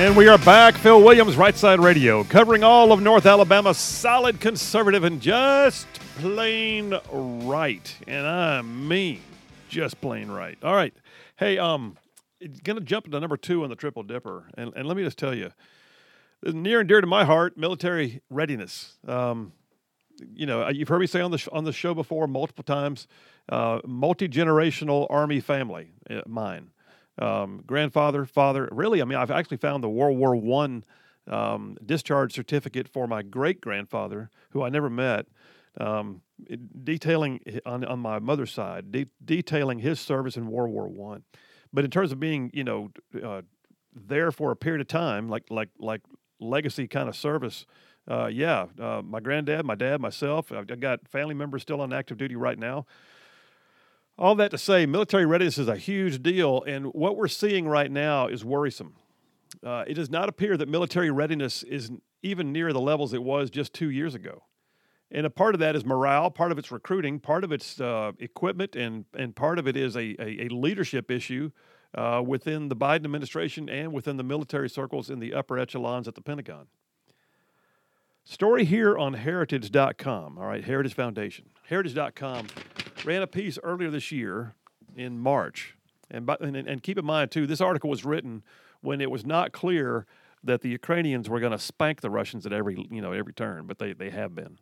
And we are back. Phil Williams, Right Side Radio, covering all of North Alabama, solid conservative and just plain right. And I mean just plain right. All right. Hey, going to jump into number 2 on the Triple Dipper. And let me just tell you, near and dear to my heart, military readiness. You've heard me say on the show before multiple times, multi-generational Army family, mine. Grandfather, father. Really, I mean, I've actually found the World War I discharge certificate for my great-grandfather, who I never met, detailing on my mother's side, detailing his service in World War I. But in terms of being, there for a period of time, like legacy kind of service, my granddad, my dad, myself, I've got family members still on active duty right now. All that to say, military readiness is a huge deal, and what we're seeing right now is worrisome. It does not appear that military readiness is even near the levels it was just 2 years ago. And a part of that is morale, part of it's recruiting, part of it's equipment, and part of it is a leadership issue within the Biden administration and within the military circles in the upper echelons at the Pentagon. Story here on Heritage.com, all right, Heritage Foundation. Heritage.com ran a piece earlier this year in March. And keep in mind, too, this article was written when it was not clear that the Ukrainians were going to spank the Russians at every turn, but they have been.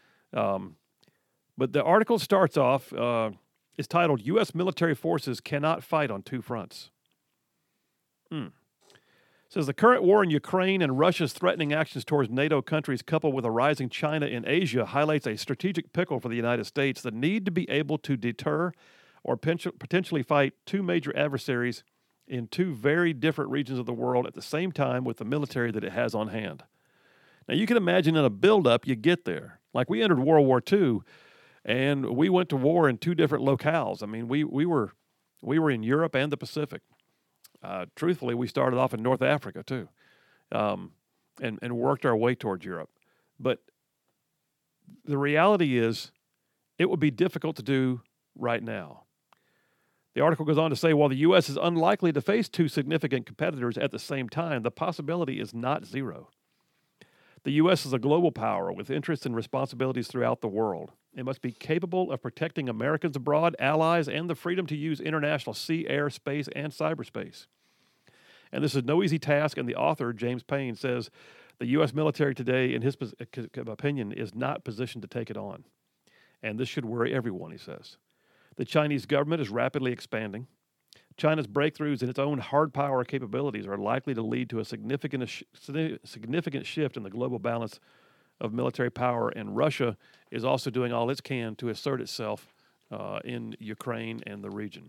But the article starts off, it's titled, U.S. Military Forces Cannot Fight on Two Fronts. It says the current war in Ukraine and Russia's threatening actions towards NATO countries coupled with a rising China in Asia highlights a strategic pickle for the United States, the need to be able to deter or potentially fight two major adversaries in two very different regions of the world at the same time with the military that it has on hand. Now, you can imagine in a buildup, you get there. Like we entered World War II, and we went to war in two different locales. I mean, we were in Europe and the Pacific. Truthfully, we started off in North Africa, too, and worked our way towards Europe. But the reality is it would be difficult to do right now. The article goes on to say, while the U.S. is unlikely to face two significant competitors at the same time, the possibility is not zero. The U.S. is a global power with interests and responsibilities throughout the world. It must be capable of protecting Americans abroad, allies, and the freedom to use international sea, air, space, and cyberspace. And this is no easy task, and the author, James Payne, says the U.S. military today, in his opinion, is not positioned to take it on. And this should worry everyone, he says. The Chinese government is rapidly expanding. China's breakthroughs in its own hard power capabilities are likely to lead to a significant shift in the global balance of military power, and Russia is also doing all it can to assert itself in Ukraine and the region.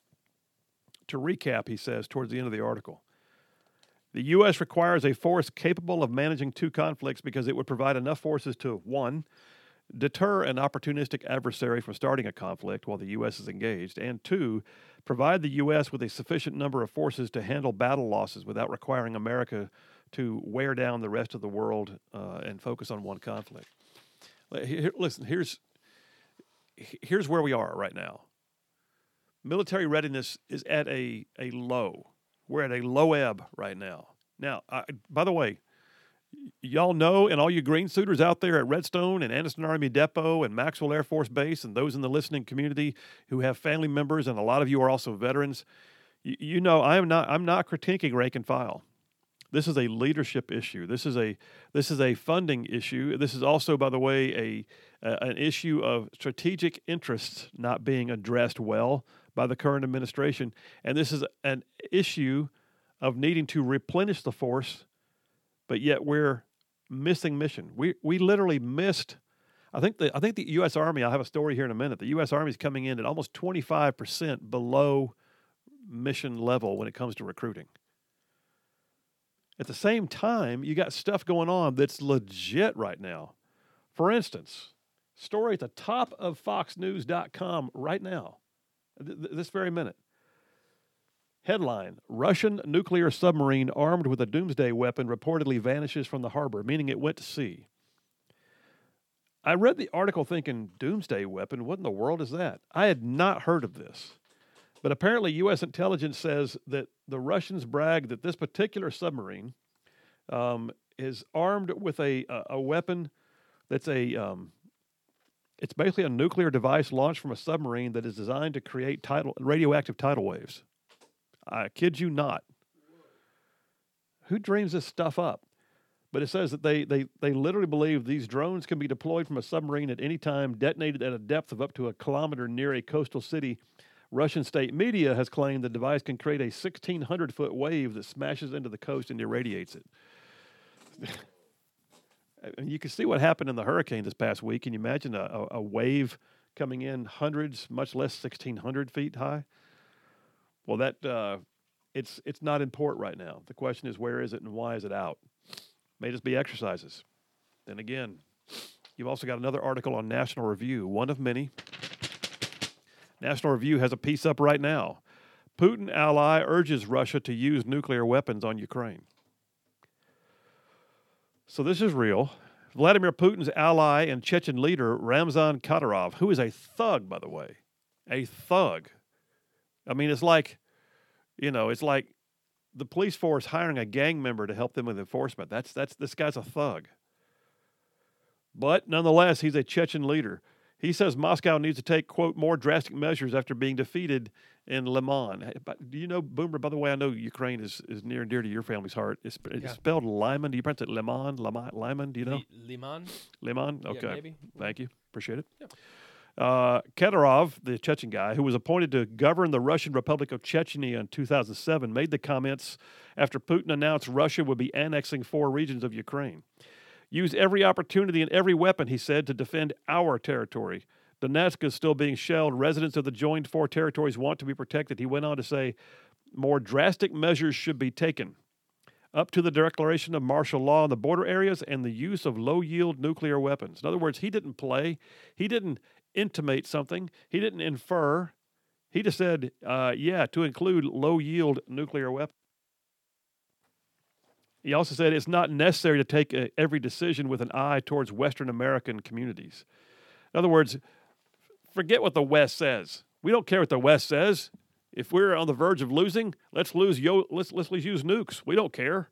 To recap, he says, towards the end of the article, the U.S. requires a force capable of managing two conflicts because it would provide enough forces to, 1, deter an opportunistic adversary from starting a conflict while the U.S. is engaged, and 2, provide the U.S. with a sufficient number of forces to handle battle losses without requiring America to wear down the rest of the world and focus on one conflict. Listen, here's where we are right now. Military readiness is at a low. We're at a low ebb right now. Now, by the way, y'all know, and all you green suiters out there at Redstone and Anniston Army Depot and Maxwell Air Force Base and those in the listening community who have family members, and a lot of you are also veterans, you know I'm not critiquing rank and file. This is a leadership issue. This is a funding issue. This is also, by the way, an issue of strategic interests not being addressed well by the current administration. And this is an issue of needing to replenish the force, but yet we're missing mission. We literally missed. I think the U.S. Army. I'll have a story here in a minute. The U.S. Army is coming in at almost 25% below mission level when it comes to recruiting. At the same time, you got stuff going on that's legit right now. For instance, story at the top of FoxNews.com right now, this very minute. Headline, Russian nuclear submarine armed with a doomsday weapon reportedly vanishes from the harbor, meaning it went to sea. I read the article thinking, doomsday weapon? What in the world is that? I had not heard of this. But apparently U.S. intelligence says that the Russians brag that this particular submarine is armed with a weapon that's it's basically a nuclear device launched from a submarine that is designed to create radioactive tidal waves. I kid you not. Who dreams this stuff up? But it says that they literally believe these drones can be deployed from a submarine at any time, detonated at a depth of up to a kilometer near a coastal city. Russian state media has claimed the device can create a 1,600-foot wave that smashes into the coast and irradiates it. You can see what happened in the hurricane this past week. Can you imagine a wave coming in hundreds, much less 1,600 feet high? Well, that it's not in port right now. The question is, where is it and why is it out? May just be exercises. Then again, you've also got another article on National Review, one of many. National Review has a piece up right now. Putin ally urges Russia to use nuclear weapons on Ukraine. So this is real. Vladimir Putin's ally and Chechen leader, Ramzan Kadyrov, who is a thug, by the way, a thug. I mean, it's like the police force hiring a gang member to help them with enforcement. This guy's a thug. But nonetheless, he's a Chechen leader. He says Moscow needs to take, quote, more drastic measures after being defeated in Liman. Do you know, Boomer, by the way, I know Ukraine is near and dear to your family's heart. It's spelled Lyman. Do you pronounce it Liman? Lyman? Do you know? Liman? Liman? Okay. Yeah, maybe. Thank you. Appreciate it. Yeah. Kadyrov, the Chechen guy, who was appointed to govern the Russian Republic of Chechnya in 2007, made the comments after Putin announced Russia would be annexing 4 regions of Ukraine. Use every opportunity and every weapon, he said, to defend our territory. Donetsk is still being shelled. Residents of the joined 4 territories want to be protected. He went on to say more drastic measures should be taken, up to the declaration of martial law in the border areas and the use of low-yield nuclear weapons. In other words, he didn't play. He didn't intimate something. He didn't infer. He just said, to include low-yield nuclear weapons. He also said it's not necessary to take every decision with an eye towards Western American communities. In other words, forget what the West says. We don't care what the West says. If we're on the verge of losing, let's use nukes. We don't care.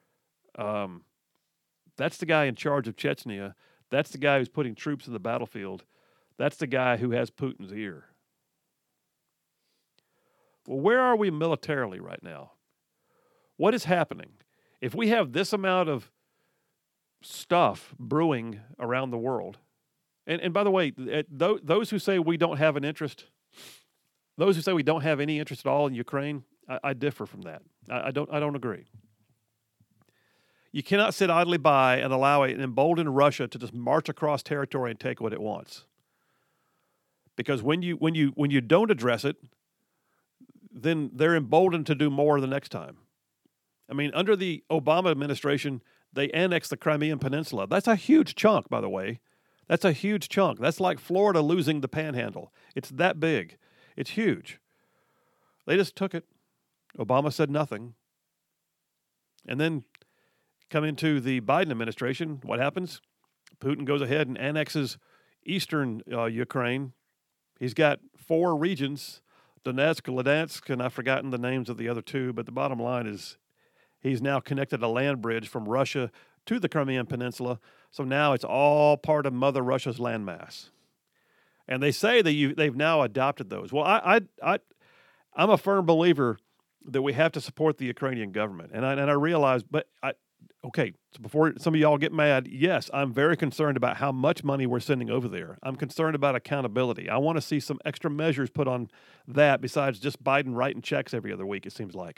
That's the guy in charge of Chechnya. That's the guy who's putting troops in the battlefield. That's the guy who has Putin's ear. Well, where are we militarily right now? What is happening? If we have this amount of stuff brewing around the world, and by the way, those who say we don't have an interest, those who say we don't have any interest at all in Ukraine, I differ from that. I don't agree. You cannot sit idly by and allow an emboldened Russia to just march across territory and take what it wants. Because when you don't address it, then they're emboldened to do more the next time. I mean, under the Obama administration, they annexed the Crimean Peninsula. That's a huge chunk, by the way. That's a huge chunk. That's like Florida losing the Panhandle. It's that big. It's huge. They just took it. Obama said nothing. And then come into the Biden administration, what happens? Putin goes ahead and annexes eastern Ukraine. He's got 4 regions, Donetsk, Luhansk, and I've forgotten the names of the other 2, but the bottom line is he's now connected a land bridge from Russia to the Crimean Peninsula, so now it's all part of Mother Russia's landmass. And they say that they've now adopted those. Well, I'm a firm believer that we have to support the Ukrainian government, and I realize, so before some of y'all get mad, yes, I'm very concerned about how much money we're sending over there. I'm concerned about accountability. I want to see some extra measures put on that besides just Biden writing checks every other week, it seems like.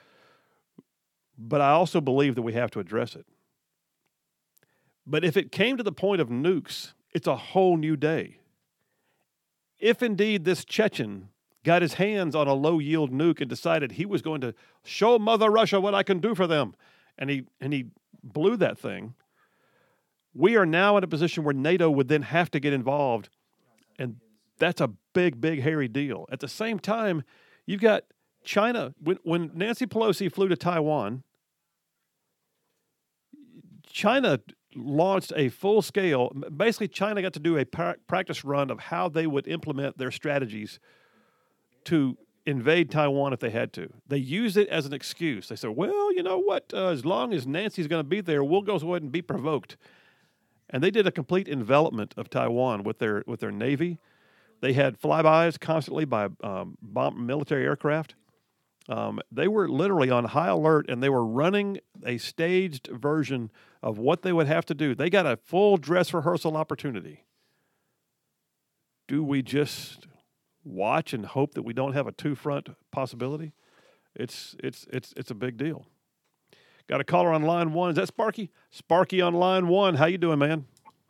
But I also believe that we have to address it. But if it came to the point of nukes, it's a whole new day. If indeed this Chechen got his hands on a low-yield nuke and decided he was going to show Mother Russia what I can do for them, and he blew that thing, we are now in a position where NATO would then have to get involved, and that's a big, big, hairy deal. At the same time, you've got China. When Nancy Pelosi flew to Taiwan, China launched a full-scale, basically China got to do a practice run of how they would implement their strategies to invade Taiwan if they had to. They used it as an excuse. They said, well, you know what? As long as Nancy's going to be there, we'll go ahead and be provoked. And they did a complete envelopment of Taiwan with their Navy. They had flybys constantly by military aircraft. They were literally on high alert, and they were running a staged version of what they would have to do. They got a full dress rehearsal opportunity. Do we just watch and hope that we don't have a two-front possibility? It's a big deal. Got a caller on line one. Is that Sparky? Sparky on line one. How you doing, man?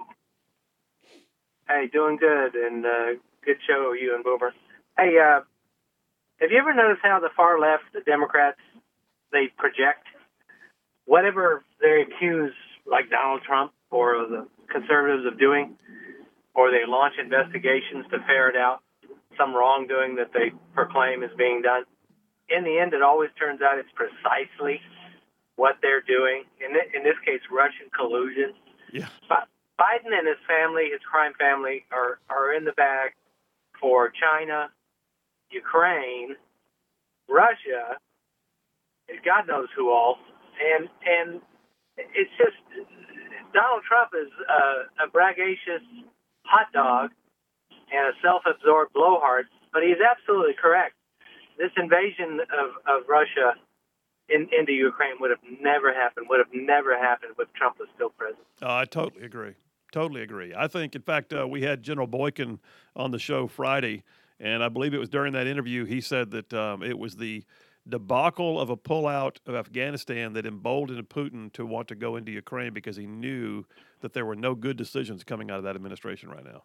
Hey, doing good, and good show, you and Boomer. Hey, have you ever noticed how the far left, the Democrats, they project whatever they accuse, like Donald Trump or the conservatives of doing, or they launch investigations to ferret out some wrongdoing that they proclaim is being done? In the end, it always turns out it's precisely what they're doing. In this case, Russian collusion. Yeah. But Biden and his family, his crime family, are in the bag for China, Ukraine, Russia, and God knows who all. And it's just Donald Trump is a braggacious hot dog and a self-absorbed blowhard, but he's absolutely correct. This invasion of Russia into Ukraine would have never happened if Trump was still president. I totally agree. Totally agree. I think, in fact, we had General Boykin on the show Friday, and I believe it was during that interview he said that it was the debacle of a pullout of Afghanistan that emboldened Putin to want to go into Ukraine because he knew that there were no good decisions coming out of that administration right now.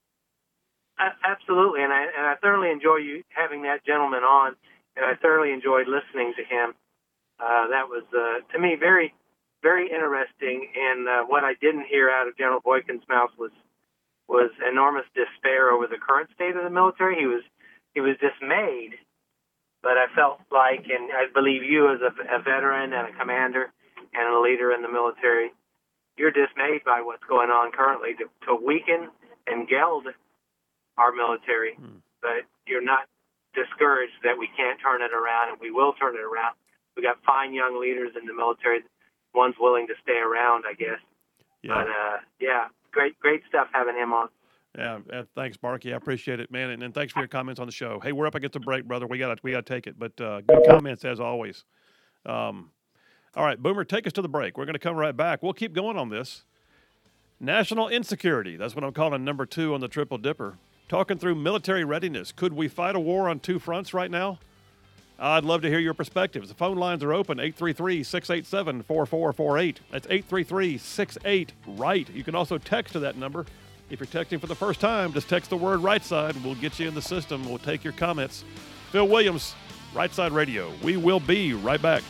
Absolutely, and I thoroughly enjoy you having that gentleman on, and I thoroughly enjoyed listening to him. That was, to me, very, very interesting. And what I didn't hear out of General Boykin's mouth was enormous despair over the current state of the military. He was dismayed, but I felt like, and I believe you as a veteran and a commander and a leader in the military, you're dismayed by what's going on currently to weaken and geld our military, but you're not discouraged that we can't turn it around, and we will turn it around. We got fine young leaders in the military, ones willing to stay around, I guess. Yeah. But great stuff having him on. Yeah, thanks, Marky. I appreciate it, man, and thanks for your comments on the show. Hey, we're up against a break, brother. We got to take it, but good comments as always. All right, Boomer, take us to the break. We're going to come right back. We'll keep going on this. National insecurity. That's what I'm calling number 2 on the Triple Dipper. Talking through military readiness. Could we fight a war on two fronts right now? I'd love to hear your perspectives. The phone lines are open, 833-687-4448. That's 833-68-RIGHT. You can also text to that number. If you're texting for the first time, just text the word right side, and we'll get you in the system. We'll take your comments. Phil Williams, Right Side Radio. We will be right back.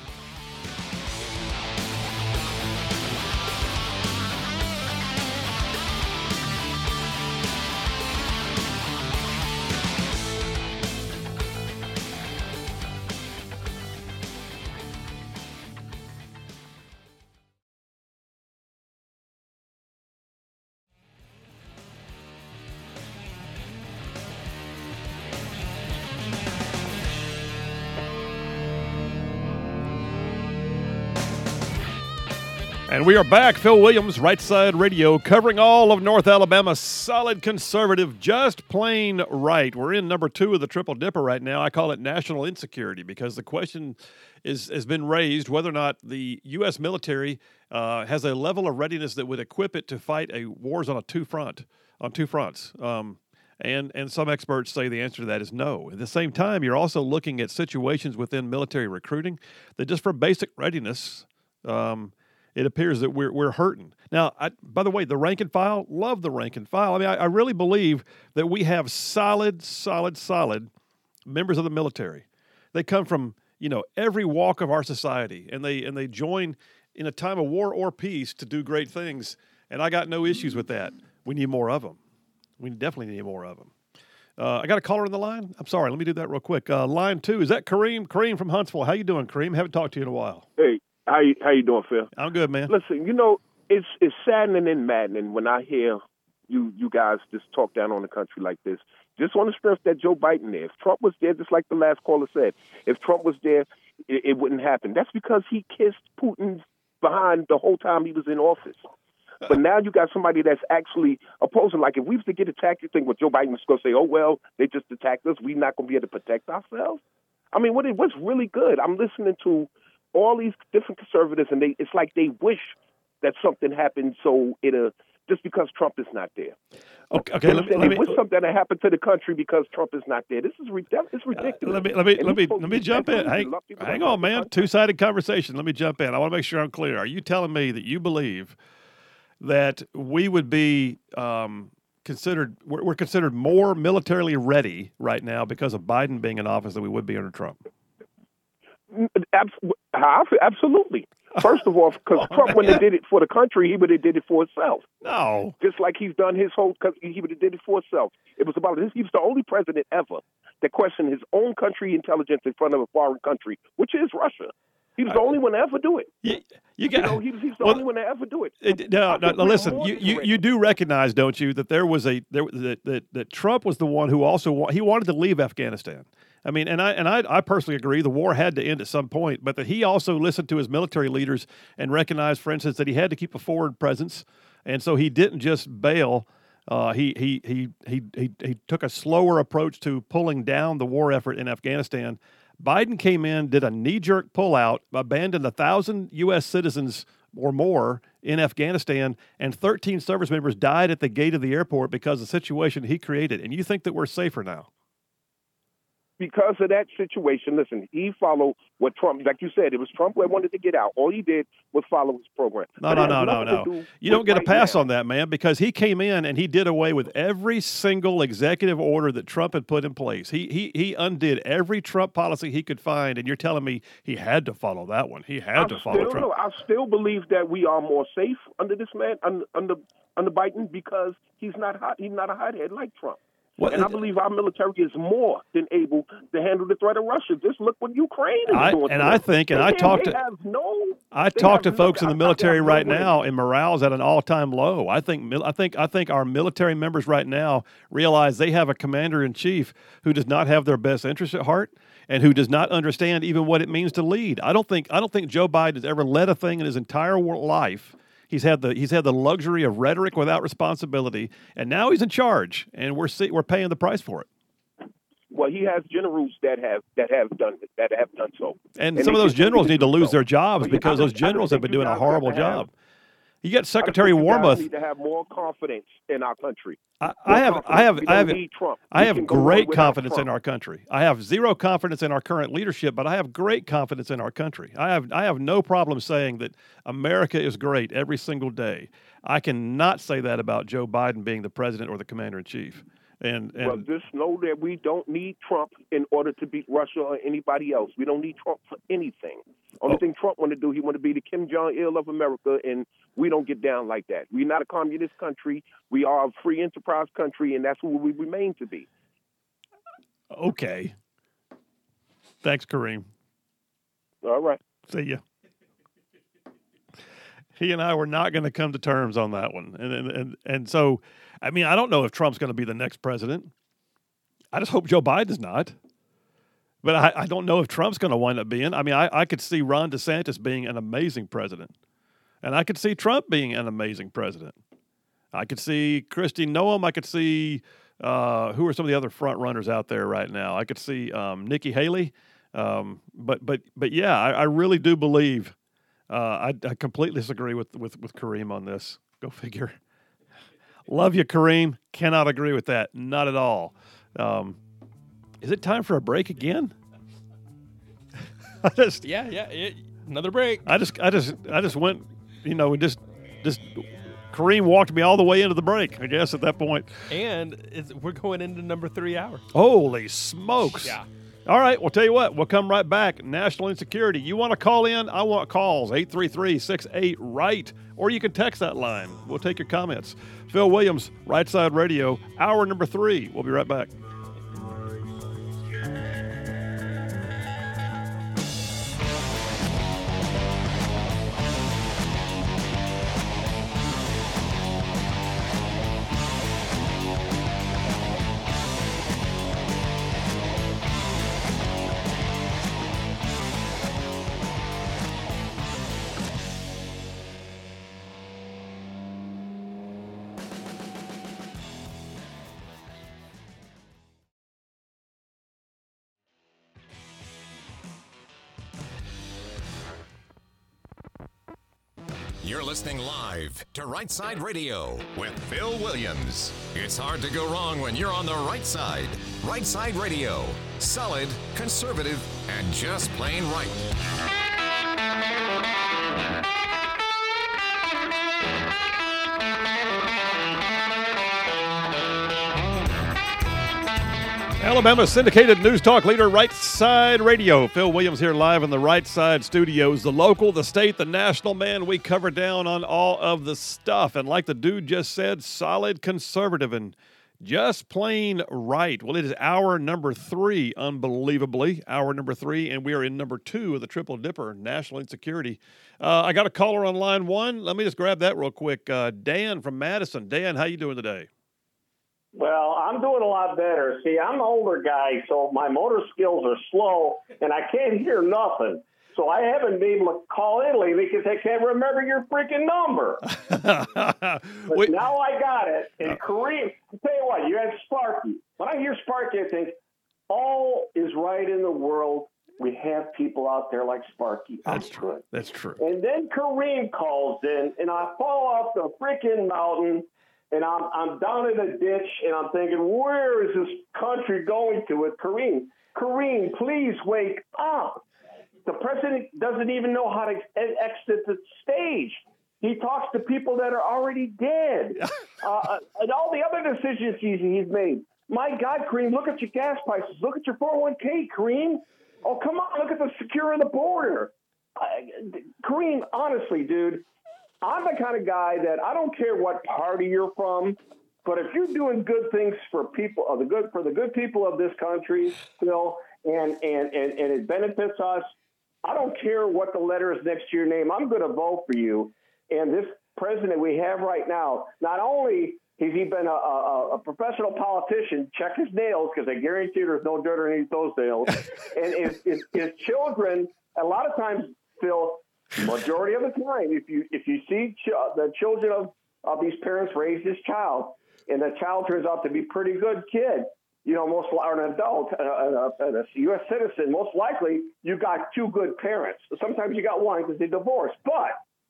And we are back. Phil Williams, Right Side Radio, covering all of North Alabama. Solid conservative, just plain right. We're in number 2 of the Triple Dipper right now. I call it national insecurity because the question has been raised whether or not the U.S. military has a level of readiness that would equip it to fight wars on two fronts. And some experts say the answer to that is no. At the same time, you're also looking at situations within military recruiting that just for basic readiness, it appears that we're hurting. Now, by the way, the rank and file, love the rank and file. I mean, I really believe that we have solid members of the military. They come from, every walk of our society, and they join in a time of war or peace to do great things, and I got no issues with that. We need more of them. We definitely need more of them. I got a caller on the line. I'm sorry, let me do that real quick. Line 2, is that Kareem? Kareem from Huntsville. How you doing, Kareem? Haven't talked to you in a while. Hey. How you doing, Phil? I'm good, man. Listen, it's saddening and maddening when I hear you guys just talk down on the country like this. just on the strength that Joe Biden there. If Trump was there, just like the last caller said, if Trump was there, it wouldn't happen. That's because he kissed Putin behind the whole time he was in office. But now you got somebody that's actually opposing. Like, if we was to get attacked, you think, well, Joe Biden was going to say, oh, well, they just attacked us. We're not going to be able to protect ourselves. I mean, what's really good? I'm listening to all these different conservatives, and it's like they wish that something happened just because Trump is not there. Okay. They wish something had happened to the country because Trump is not there. This is it's ridiculous. Let me jump in. Hang on, man. Two-sided conversation. Let me jump in. I want to make sure I'm clear. Are you telling me that you believe that we would be we're considered more militarily ready right now because of Biden being in office than we would be under Trump? Absolutely. First of all, because Trump, when he did it for the country, he would have did it for himself. No. Just like he's done his whole, because he would have did it for himself. It was about this. He was the only president ever that questioned his own country intelligence in front of a foreign country, which is Russia. He was the only one to ever do it. He's the only one to ever do it. No, listen. You do recognize, don't you, that that Trump was the one who also wanted to leave Afghanistan. I mean, and I personally agree the war had to end at some point, but that he also listened to his military leaders and recognized, for instance, that he had to keep a forward presence, and so he didn't just bail. He took a slower approach to pulling down the war effort in Afghanistan. Biden came in, did a knee-jerk pullout, abandoned 1,000 U.S. citizens or more in Afghanistan, and 13 service members died at the gate of the airport because of the situation he created. And you think that we're safer now? Because of that situation, listen, he followed what Trump, like you said, it was Trump that wanted to get out. All he did was follow his program. No. You don't get a pass on that, man, because he came in and he did away with every single executive order that Trump had put in place. He undid every Trump policy he could find, and you're telling me he had to follow that one. He had to follow Trump. I still believe that we are more safe under this man, under Biden, because he's not a hothead like Trump. And I believe our military is more than able to handle the threat of Russia. Just look what Ukraine is doing. I talk to folks in the military right now, and morale is at an all-time low. I think our military members right now realize they have a commander-in-chief who does not have their best interest at heart and who does not understand even what it means to lead. I don't think Joe Biden has ever led a thing in his entire life. He's had the luxury of rhetoric without responsibility, and now he's in charge, and we're paying the price for it. Well, he has generals that have done so, and some of those generals need to lose their jobs because those generals have been doing a horrible job. You got Secretary Wormuth. Need to have more confidence in our country. I have great confidence in our country. I have zero confidence in our current leadership, but I have great confidence in our country. I have no problem saying that America is great every single day. I cannot say that about Joe Biden being the president or the commander-in-chief. Well, just know that we don't need Trump in order to beat Russia or anybody else. We don't need Trump for anything. Only thing Trump want to do, he want to be the Kim Jong-il of America, and we don't get down like that. We're not a communist country. We are a free enterprise country, and that's what we remain to be. Okay. Thanks, Kareem. All right. See ya. He and I were not going to come to terms on that one. And so, I mean, I don't know if Trump's going to be the next president. I just hope Joe Biden's not. But I don't know if Trump's going to wind up being. I mean, I could see Ron DeSantis being an amazing president. And I could see Trump being an amazing president. I could see Kristi Noem. I could see who are some of the other front runners out there right now. I could see Nikki Haley. But yeah, I really do believe I completely disagree with Kareem on this. Go figure. Love you, Kareem. Cannot agree with that. Not at all. Is it time for a break again? Another break. I just went, just Kareem walked me all the way into the break, I guess, at that point. And we're going into number 3 hour. Holy smokes. Yeah. All right, well, tell you what, we'll come right back. National Insecurity. You want to call in? I want calls. 833-68-RIGHT. Or you can text that line. We'll take your comments. Phil Williams, Right Side Radio, hour number 3. We'll be right back. You're listening live to Right Side Radio with Phil Williams. It's hard to go wrong when you're on the right side. Right Side Radio. Solid, conservative, and just plain right. Alabama syndicated news talk leader, Right Side Radio. Phil Williams here live in the Right Side studios. The local, the state, the national, man, we cover down on all of the stuff. And like the dude just said, solid, conservative, and just plain right. Well, it is hour number 3, unbelievably. Hour number 3, and we are in number 2 of the Triple Dipper, National Insecurity. I got a caller on line 1. Let me just grab that real quick. Dan from Madison. Dan, how you doing today? Well, I'm doing a lot better. See, I'm an older guy, so my motor skills are slow, and I can't hear nothing. So I haven't been able to call in lately because I can't remember your freaking number. But now I got it. And Kareem, I'll tell you what, you had Sparky. When I hear Sparky, I think all is right in the world. We have people out there like Sparky. That's true. That's true. And then Kareem calls in, and I fall off the freaking mountain. And I'm down in a ditch, and I'm thinking, where is this country going to with Kareem? Kareem, please wake up. The president doesn't even know how to exit the stage. He talks to people that are already dead. And all the other decisions he's made. My God, Kareem, look at your gas prices. Look at your 401k, Kareem. Oh, come on, look at the securing the border. Kareem, honestly, dude, I'm the kind of guy that I don't care what party you're from, but if you're doing good things for people, for the good people of this country, Phil, and it benefits us, I don't care what the letter is next to your name. I'm going to vote for you. And this president we have right now, not only has he been a professional politician, check his nails because I guarantee there's no dirt underneath those nails, and his children, a lot of times, Phil. Majority of the time, if you see the children of these parents raise this child, and the child turns out to be a pretty good kid, or an adult, a U.S. citizen, most likely you got 2 good parents. Sometimes you got one because they divorced. But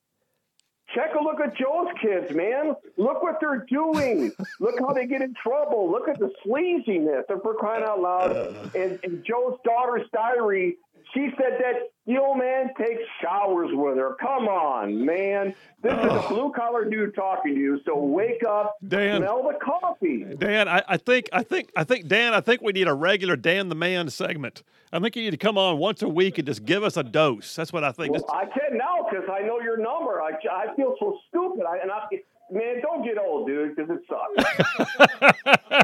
check a look at Joe's kids, man. Look what they're doing. Look how they get in trouble. Look at the sleaziness. And for crying out loud. And Joe's daughter's diary, she said that the old man takes showers with her. Come on, man. This is a blue-collar dude talking to you, so wake up, Dan, smell the coffee. Dan, I think, Dan, I think we need a regular Dan the Man segment. I think you need to come on once a week and just give us a dose. That's what I think. Well, I can now because I know your number. I feel so stupid. Man, don't get old, dude, because it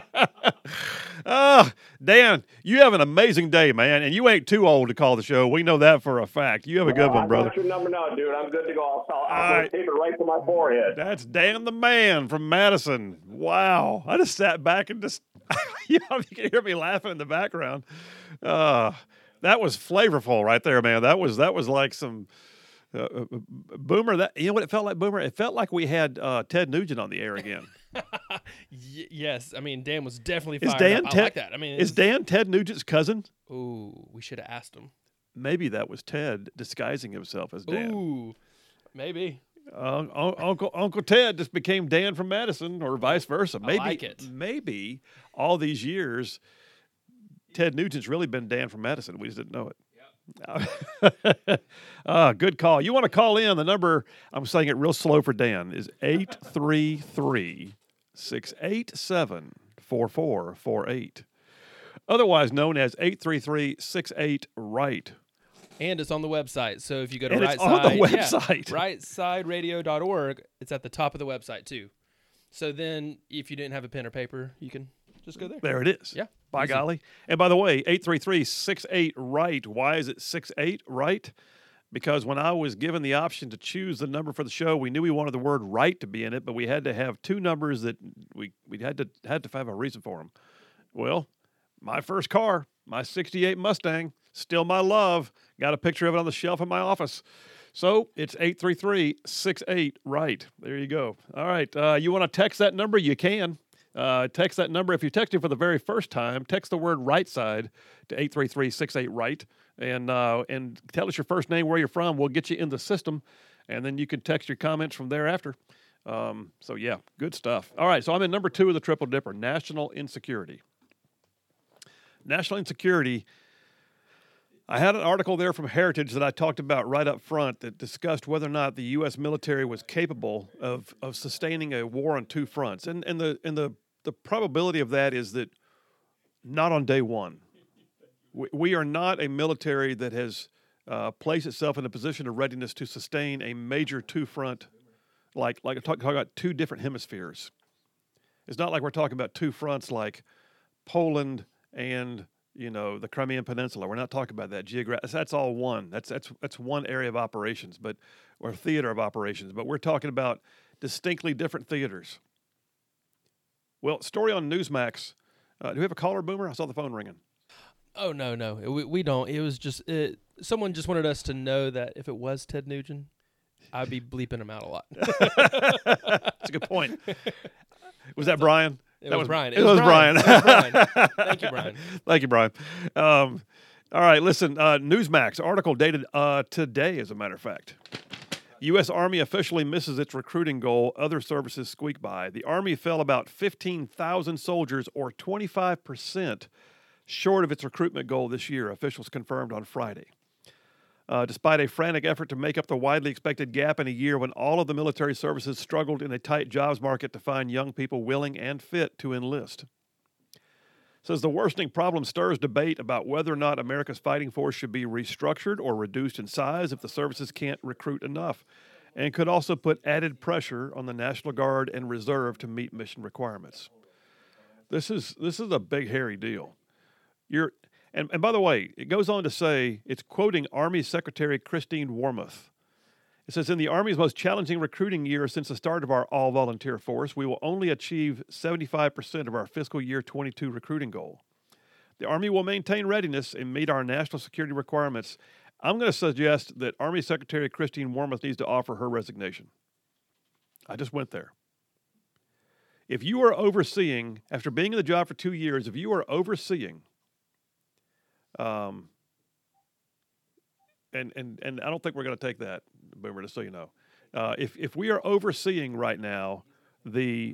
sucks. Dan, you have an amazing day, man, and you ain't too old to call the show. We know that for a fact. You have a good one, brother. I got your number now, dude. I'm good to go. I'll tape it right to my forehead. That's Dan the Man from Madison. Wow. I just sat back and just, you can hear me laughing in the background. That was flavorful right there, man. That was like some... Boomer, that what it felt like, Boomer? It felt like we had Ted Nugent on the air again. Yes, I mean Dan was definitely fired up. I like that. I mean, is Dan Ted Nugent's cousin? Ooh, we should have asked him. Maybe that was Ted disguising himself as Dan. Ooh, maybe. Uncle Ted just became Dan from Madison, or vice versa. Maybe, I like it. Maybe all these years, Ted Nugent's really been Dan from Madison. We just didn't know it. Good call. You want to call in, the number, I'm saying it real slow for Dan, is 833-687-4448. Otherwise known as 833-68-RIGHT. And it's on the website. So if you go to rightsideradio.org, it's at the top of the website too. So then if you didn't have a pen or paper, you can just go there. There it is. Yeah. By easy. golly. And by the way, 833-68-RIGHT. Why is it 68-RIGHT? Because when I was given the option to choose the number for the show, we knew we wanted the word right to be in it, but we had to have 2 numbers that we had to have a reason for them. Well, my first car, my 68 Mustang, still my love. Got a picture of it on the shelf in my office. So it's 833-68-RIGHT. There you go. All right. You want to text that number? You can. Text that number. If you're texting for the very first time, text the word right side to 833-68-RIGHT and tell us your first name, where you're from. We'll get you in the system. and then you can text your comments from thereafter. So, yeah, good stuff. All right, so I'm in number 2 of the Triple Dipper, national insecurity. National insecurity, I had an article there from Heritage that I talked about right up front that discussed whether or not the U.S. military was capable of sustaining a war on 2 fronts. And the probability of that is that not on day one. We are not a military that has placed itself in a position of readiness to sustain a major 2-front, like talk about 2 different hemispheres. It's not like we're talking about 2 fronts like Poland and the Crimean Peninsula. We're not talking about that That's all one. That's one area of operations, or theater of operations. But we're talking about distinctly different theaters. Well, story on Newsmax. Do we have a caller, Boomer? I saw the phone ringing. Oh, no. We don't. It was just someone just wanted us to know that if it was Ted Nugent, I'd be bleeping him out a lot. That's a good point. Was that Brian? It was Brian. It was Brian. Thank you, Brian. Thank you, Brian. All right, listen. Newsmax article dated today, as a matter of fact. U.S. Army officially misses its recruiting goal. Other services squeak by. The Army fell about 15,000 soldiers, or 25%, short of its recruitment goal this year, officials confirmed on Friday. Despite a frantic effort to make up the widely expected gap in a year when all of the military services struggled in a tight jobs market to find young people willing and fit to enlist. Says the worsening problem stirs debate about whether or not America's fighting force should be restructured or reduced in size if the services can't recruit enough, and could also put added pressure on the National Guard and Reserve to meet mission requirements. This is a big, hairy deal. And by the way, it goes on to say, it's quoting Army Secretary Christine Wormuth. It says, in the Army's most challenging recruiting year since the start of our all-volunteer force, we will only achieve 75% of our fiscal year 22 recruiting goal. The Army will maintain readiness and meet our national security requirements. I'm going to suggest that Army Secretary Christine Wormuth needs to offer her resignation. I just went there. If you are overseeing, after being in the job for 2 years, if you are overseeing and I don't think we're going to take that, Boomer, just so you know. If we are overseeing right now the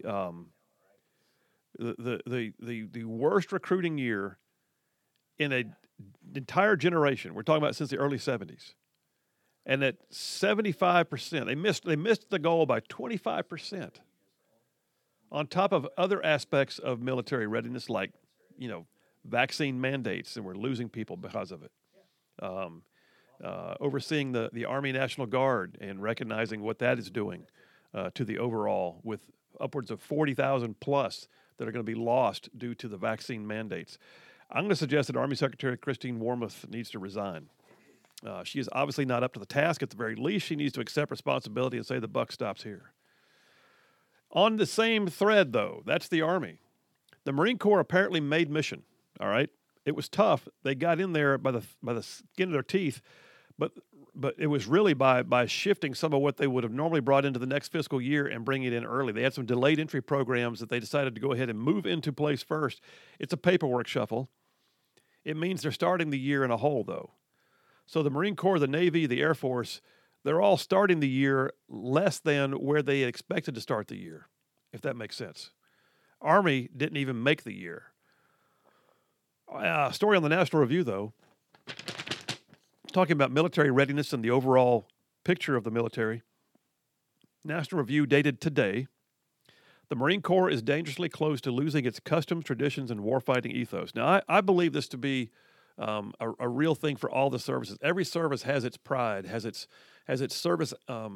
worst recruiting year in an entire generation, we're talking about since the early 70s, and at 75%, they missed the goal by 25%. On top of other aspects of military readiness, like vaccine mandates, and we're losing people because of it. Overseeing the Army National Guard and recognizing what that is doing to the overall, with upwards of 40,000 plus that are going to be lost due to the vaccine mandates. I'm going to suggest that Army Secretary Christine Wormuth needs to resign. She is obviously not up to the task. At the very least, she needs to accept responsibility and say the buck stops here. On the same thread, though, that's the Army. The Marine Corps apparently made mission. All right, it was tough. They got in there by the skin of their teeth, but it was really by shifting some of what they would have normally brought into the next fiscal year and bringing it in early. They had some delayed entry programs that they decided to go ahead and move into place first. It's a paperwork shuffle. It means they're starting the year in a hole, though. So the Marine Corps, the Navy, the Air Force, they're all starting the year less than where they had expected to start the year, if that makes sense. Army didn't even make the year. Story on the National Review, though, talking about military readiness and the overall picture of the military. National Review dated today. The Marine Corps is dangerously close to losing its customs, traditions, and warfighting ethos. Now, I believe this to be a real thing for all the services. Every service has its pride, has its service,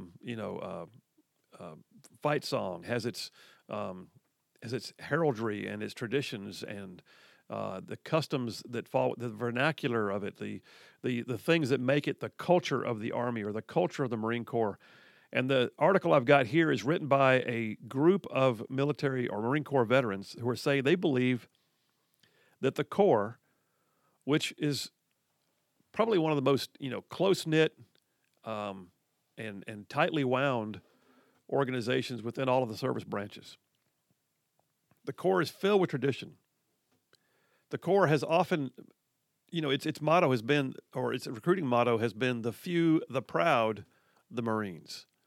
fight song, has its heraldry and its traditions and the customs that fall, the vernacular of it, the things that make it the culture of the Army or the culture of the Marine Corps. And the article I've got here is written by a group of military or Marine Corps veterans who are saying they believe that the Corps, which is probably one of the most close-knit and tightly wound organizations within all of the service branches, the Corps is filled with tradition. The Corps has often, its motto has been, or its recruiting motto has been, the few, the proud, the Marines.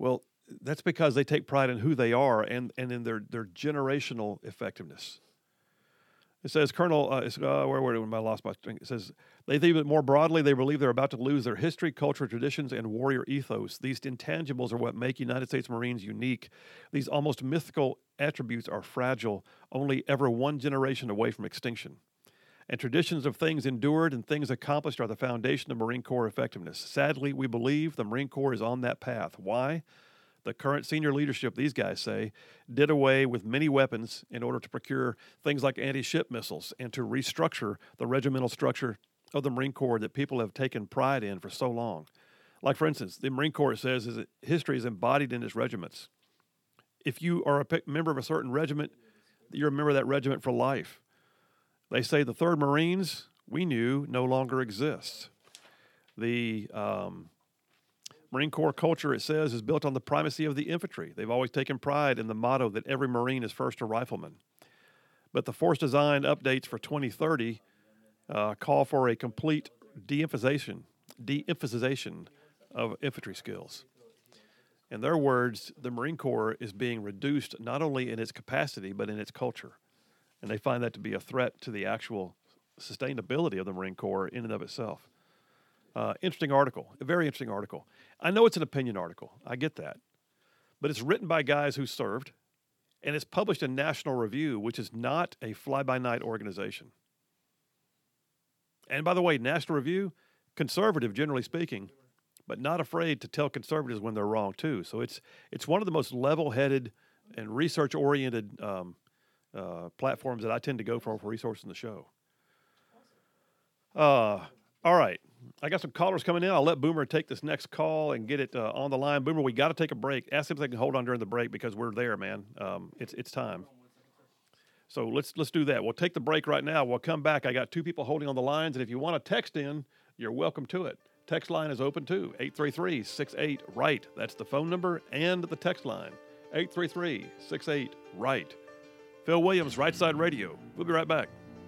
Well, that's because they take pride in who they are and in their generational effectiveness. It says, Colonel, where am I lost my thing? It says, they think that more broadly, they believe they're about to lose their history, culture, traditions, and warrior ethos. These intangibles are what make United States Marines unique. These almost mythical attributes are fragile, only ever one generation away from extinction. And traditions of things endured and things accomplished are the foundation of Marine Corps effectiveness. Sadly, we believe the Marine Corps is on that path. Why? The current senior leadership, these guys say, did away with many weapons in order to procure things like anti-ship missiles and to restructure the regimental structure of the Marine Corps that people have taken pride in for so long. Like, for instance, the Marine Corps says is that history is embodied in its regiments. If you are a member of a certain regiment, you're a member of that regiment for life. They say the 3rd Marines, we knew, no longer exists. The Marine Corps culture, it says, is built on the primacy of the infantry. They've always taken pride in the motto that every Marine is first a rifleman. But the force design updates for 2030 call for a complete de-emphasization of infantry skills. In their words, the Marine Corps is being reduced not only in its capacity, but in its culture. And they find that to be a threat to the actual sustainability of the Marine Corps in and of itself. Interesting article, a very interesting article. I know it's an opinion article. I get that. But it's written by guys who served, and it's published in National Review, which is not a fly-by-night organization. And by the way, National Review, conservative generally speaking, but not afraid to tell conservatives when they're wrong too. So it's one of the most level-headed and research-oriented platforms that I tend to go for resources in the show. All right. I got some callers coming in. I'll let Boomer take this next call and get it on the line. Boomer, we got to take a break. Ask him if they can hold on during the break because we're there, man. It's time. So let's do that. We'll take the break right now. We'll come back. I got 2 people holding on the lines, and if you want to text in, you're welcome to it. Text line is open too. 833-68-RIGHT. That's the phone number and the text line. 833-68-RIGHT. Phil Williams, Right Side Radio. We'll be right back.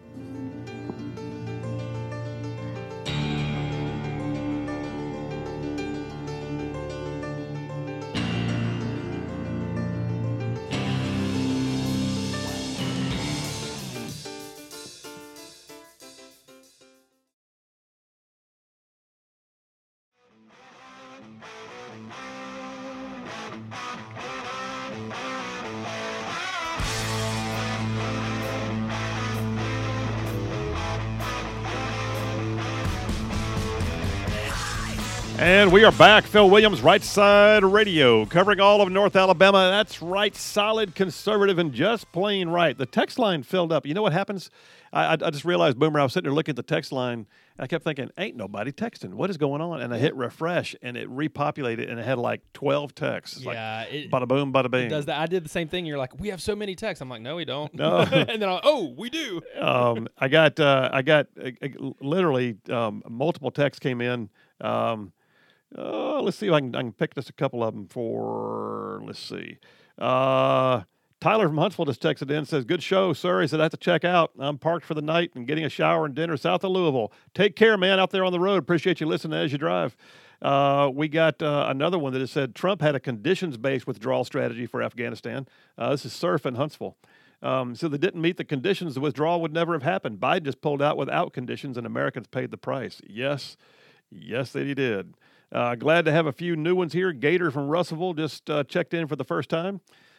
And we are back. Phil Williams, Right Side Radio, covering all of North Alabama. That's right, solid, conservative, and just plain right. The text line filled up. You know what happens? I just realized, Boomer, I was sitting there looking at the text line, and I kept thinking, ain't nobody texting. What is going on? And I hit refresh, and it repopulated, and it had like 12 texts. It's like, bada boom, bada bing. It does that. I did the same thing. You're like, we have so many texts. I'm like, no, we don't. No. And then we do. I got literally multiple texts came in. Let's see if I can pick just a couple of them for, let's see. Tyler from Huntsville just texted in, says, good show, sir. He said, I have to check out. I'm parked for the night and getting a shower and dinner south of Louisville. Take care, man, out there on the road. Appreciate you listening as you drive. We got another one that has said, Trump had a conditions-based withdrawal strategy for Afghanistan. This is Surf in Huntsville. So they didn't meet the conditions. The withdrawal would never have happened. Biden just pulled out without conditions, and Americans paid the price. Yes, they did. Glad to have a few new ones here. Gator from Russellville just checked in for the first time.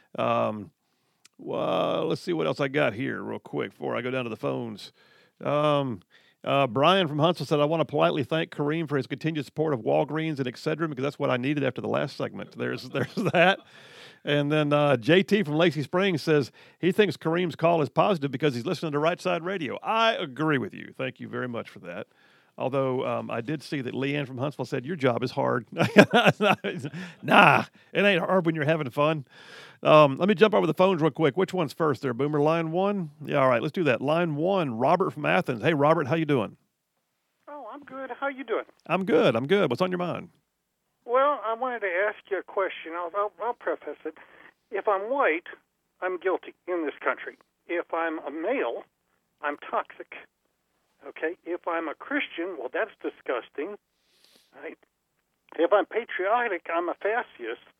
Well, let's see what else I got here real quick before I go down to the phones. Brian from Huntsville said, I want to politely thank Kareem for his continued support of Walgreens and Excedrin because that's what I needed after the last segment. There's that. And then JT from Lacey Springs says he thinks Kareem's call is positive because he's listening to Right Side Radio. I agree with you. Thank you very much for that. Although I did see that Leanne from Huntsville said, your job is hard. Nah, it ain't hard when you're having fun. Let me jump over the phones real quick. Which one's first there, Boomer? Line 1? Yeah, all right, let's do that. Line 1, Robert from Athens. Hey, Robert, how you doing? Oh, I'm good. How you doing? I'm good. What's on your mind? Well, I wanted to ask you a question. I'll preface it. If I'm white, I'm guilty in this country. If I'm a male, I'm toxic. Okay, if I'm a Christian, well, that's disgusting. Right? If I'm patriotic, I'm a fascist.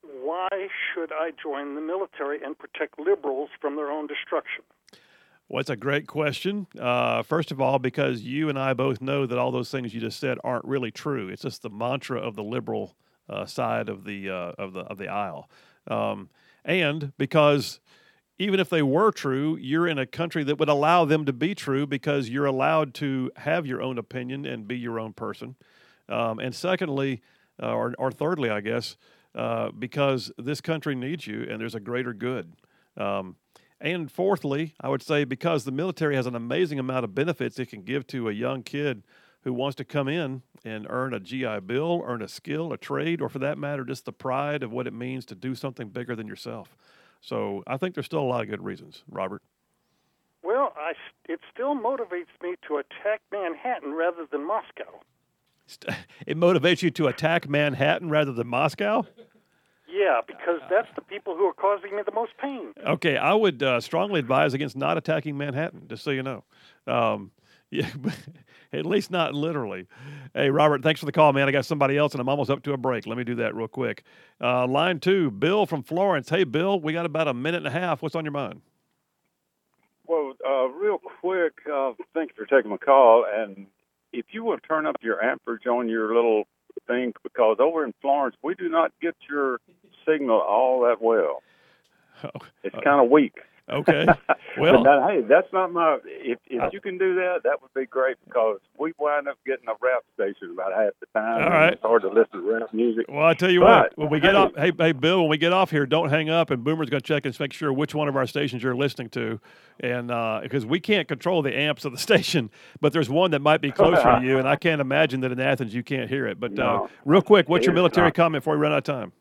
why should I join the military and protect liberals from their own destruction? Well, it's a great question. First of all, because you and I both know that all those things you just said aren't really true. It's just the mantra of the liberal side of the aisle, and because even if they were true, you're in a country that would allow them to be true because you're allowed to have your own opinion and be your own person. And secondly, or thirdly, I guess, because this country needs you and there's a greater good. And fourthly, I would say because the military has an amazing amount of benefits it can give to a young kid who wants to come in and earn a GI Bill, earn a skill, a trade, or for that matter, just the pride of what it means to do something bigger than yourself. So I think there's still a lot of good reasons, Robert. Well, it still motivates me to attack Manhattan rather than Moscow. It motivates you to attack Manhattan rather than Moscow? Yeah, because that's the people who are causing me the most pain. Okay, I would strongly advise against not attacking Manhattan, just so you know. Yeah, at least not literally. Hey, Robert, thanks for the call, man. I got somebody else, and I'm almost up to a break. Let me do that real quick. Line 2, Bill from Florence. Hey, Bill, we got about a minute and a half. What's on your mind? Well, real quick, thank you for taking my call. And if you will turn up your amperage on your little thing, because over in Florence, we do not get your signal all that well. It's kind of weak. Okay. Well, but hey, that's not my. If you can do that, that would be great, because we wind up getting a rap station about half the time. All right. It's hard to listen to rap music. Well, I tell you what, when we get off, hey, Bill, when we get off here, don't hang up, and Boomer's going to check and make sure which one of our stations you're listening to, and because we can't control the amps of the station, but there's one that might be closer to you, and I can't imagine that in Athens you can't hear it. But No, real quick, what's your military not. comment before we run out of time?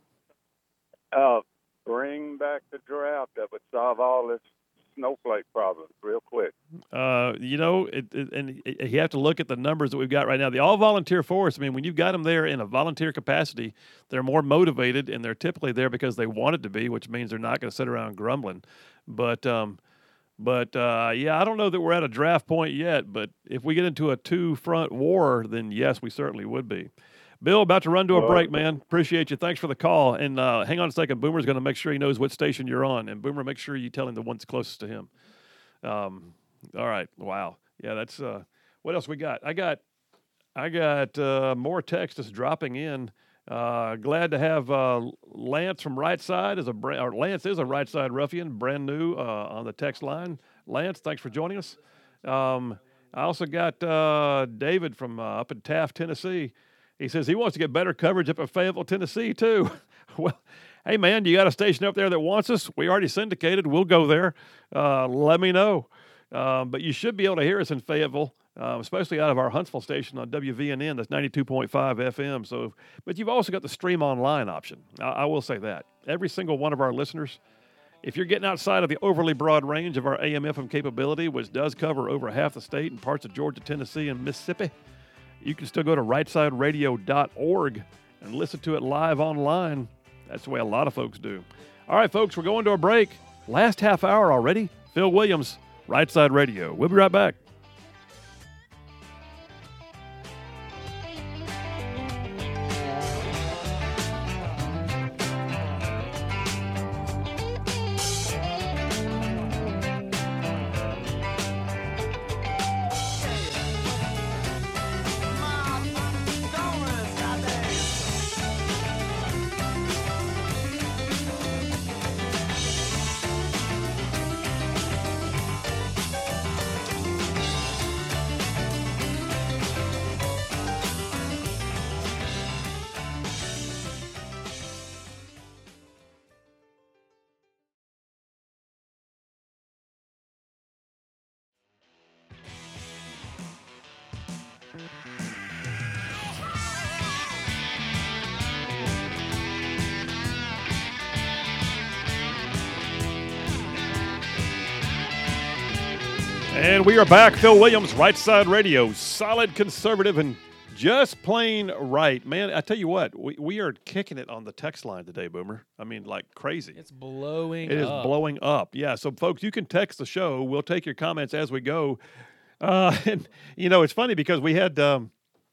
Bring back the drought. That would solve all this snowflake problem real quick. You know, you have to look at the numbers that we've got right now. The all-volunteer force, I mean, when you've got them there in a volunteer capacity, they're more motivated, and they're typically there because they want it to be, which means they're not going to sit around grumbling. But yeah, I don't know that we're at a draft point yet, but if we get into a two-front war, then yes, we certainly would be. Bill, about to run to a break, man. Appreciate you. Thanks for the call. And hang on a second. Boomer's going to make sure he knows what station you're on. And Boomer, make sure you tell him the one's closest to him. All right. Wow. Yeah, that's what else we got? I got more text that's dropping in. Glad to have Lance from Right Side Lance is a Right Side ruffian, brand new on the text line. Lance, thanks for joining us. I also got David from up in Taft, Tennessee. He says he wants to get better coverage up in Fayetteville, Tennessee, too. Well, hey, man, you got a station up there that wants us? We already syndicated. We'll go there. Let me know. But you should be able to hear us in Fayetteville, especially out of our Huntsville station on WVNN. That's 92.5 FM. But you've also got the stream online option. I will say that. Every single one of our listeners, if you're getting outside of the overly broad range of our AM/FM capability, which does cover over half the state and parts of Georgia, Tennessee, and Mississippi, you can still go to rightsideradio.org and listen to it live online. That's the way a lot of folks do. All right, folks, we're going to a break. Last half hour already. Phil Williams, Right Side Radio. We'll be right back. And we are back. Phil Williams, Right Side Radio. Solid, conservative, and just plain right. Man, I tell you what, we are kicking it on the text line today, Boomer. I mean, like crazy. It's blowing up. It is blowing up. Yeah, so folks, you can text the show. We'll take your comments as we go. And, you know, it's funny because we had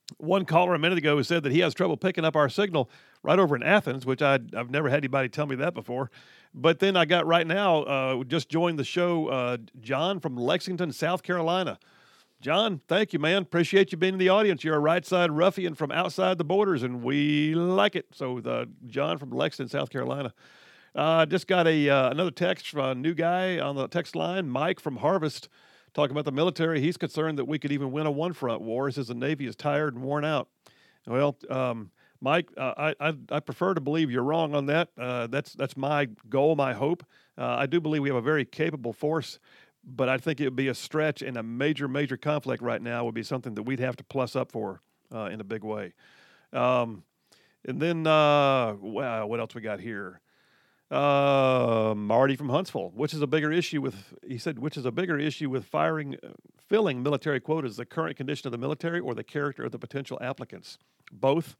one caller a minute ago who said that he has trouble picking up our signal right over in Athens, which I've never had anybody tell me that before. But then I got right now, just joined the show, John from Lexington, South Carolina. John, thank you, man. Appreciate you being in the audience. You're a right side ruffian from outside the borders, and we like it. So John from Lexington, South Carolina. Just got another text from a new guy on the text line, Mike from Harvest, talking about the military. He's concerned that we could even win a one-front war. He says the Navy is tired and worn out. Well, Mike, I prefer to believe you're wrong on that. That's my goal, my hope. I do believe we have a very capable force, but I think it would be a stretch, and a major, major conflict right now would be something that we'd have to plus up for in a big way. And then, wow, what else we got here? Marty from Huntsville, which is a bigger issue with filling military quotas, the current condition of the military or the character of the potential applicants? Both.